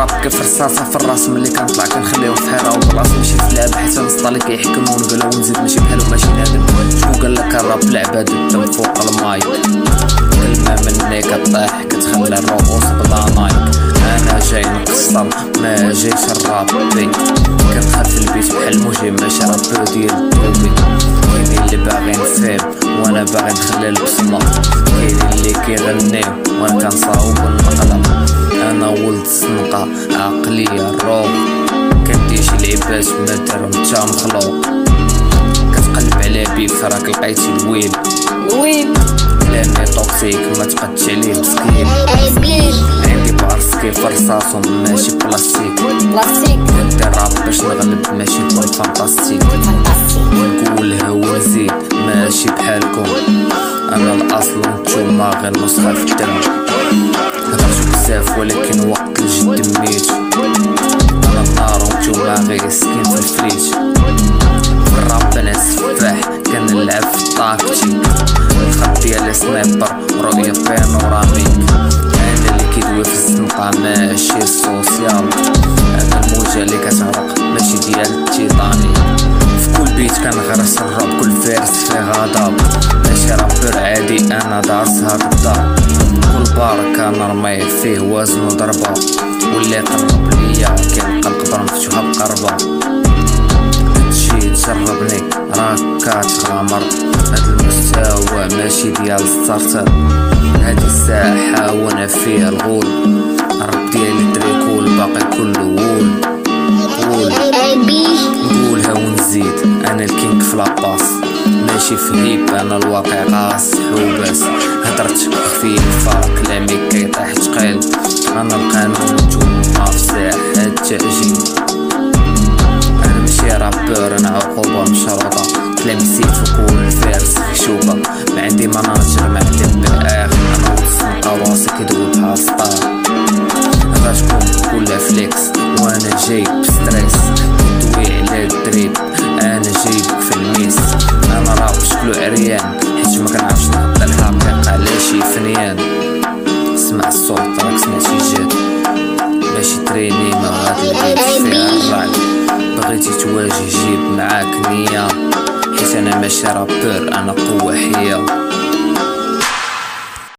الراب كيف رصاصة في الراس ملي كنطلع كنخليهم في حيرة وبلاص ماشي في لعبة حيت نسطالي كيحكم ونقولها ونزيد ماشي بحالو ماشي نادم. شكون قالك الراب لعبة دوب فوق المايك كلمة مني كطيح كتخلي الرؤوس بلا نايك. انا جاي نكسر ما جايش الرابي كندخل في البيت بحال الموجي ماشي رابو ديال الدوبي. كاينين اللي باغيين فيم وانا باغي نخلي البصمة كاينين اللي كيغنيو وانا كنصاوب النقلة. انا ولد الزنقة عقلية الروح كنديش العباس ما دارهم تا مخلوق. كتقلب على بيف راك لقيتي الويل كلامي توكسيك ما تقدش عليه مسكين. عندي بارسكي فرصاصهم ماشي بلاستيك ندير راب باش نغلب ماشي نكون فانتاستيك. نقولها ونزيد ماشي بحالكم انا الاصل نتوما غير نسخة في الدم. هضرتو بزاف ولكن وقت الجد ميت انا النار ونتوما غير سكين في الفريج. في الراب انا سفاح كنلعب في الطاكتيك الخط ديال سنايبر رؤية بانوراميك. انا اللي كيدوي في الزنقة ماشي السوسيال انا الموجة اللي كتغرق ماشي ديال التيتاني. في كل بيت كنغرس الراب كل فارس فيه غضب ماشي رابر عادي انا دارس هاد الدار. كل بركة نرمي فيه وزن وضربة واللي قرب ليا كيلقى القبر مفتوحة بقربة. تجي تجربني راك كتغامر هاد المستوى ماشي ديال الستارت هادي الساحة وانا فيها الغول. الراب ديالي تريكول باقي كله وول نقولها ونزيد انا الكينج في لاباس ماشي في هيب انا الواقع قاصح وبس. هدرت خفيفة كلامي كيطيح تقيل انا القانون نتوما في ساحة التأجيل. انا ماشي رابور انا عقوبة مشروطة كلامي سيف وكل فارس خشوبة ما عندي مناجر ما عندي بالاخر انا وصلت راسي كيدوي بحال سطار. غتكون كلها فليكس وانا جايب ستريس ندوي على الدريب انا جايبك في الميس. انا راه شكلو عريان حيت ما كنعرفش نحط الحقيقة على شي فنيان. اسمع الصوت راك سمعتي جات ماشي تريني ما غادي البيت فيها الرعد. بغيتي تواجه جيب معاك نية حيت انا ماشي رابور انا قوة حية.